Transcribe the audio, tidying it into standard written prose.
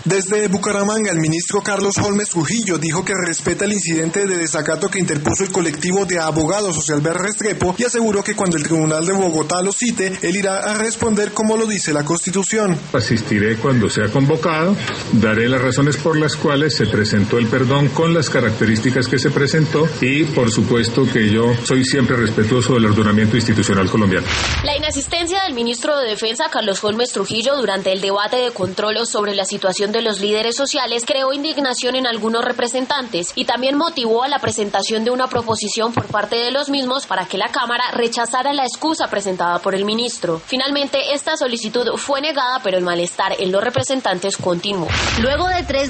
Desde Bucaramanga, el ministro Carlos Holmes Trujillo dijo que respeta el incidente de desacato que interpuso el colectivo de abogados Socialver Restrepo y aseguró que cuando el Tribunal de Bogotá lo cite, él irá a responder como lo dice la Constitución. Asistiré cuando sea convocado, daré las razones por las cuales se presentó el perdón con las características que se presentó y por supuesto que yo soy siempre respetuoso del ordenamiento institucional colombiano. La inasistencia del ministro de Defensa Carlos Holmes Trujillo durante el debate de control sobre la situación de los líderes sociales creó indignación en algunos representantes y también motivó a la presentación de una proposición por parte de los mismos para que la Cámara rechazara la excusa presentada por el ministro. Finalmente, esta solicitud fue negada, pero el malestar en los representantes continuó. Luego de 3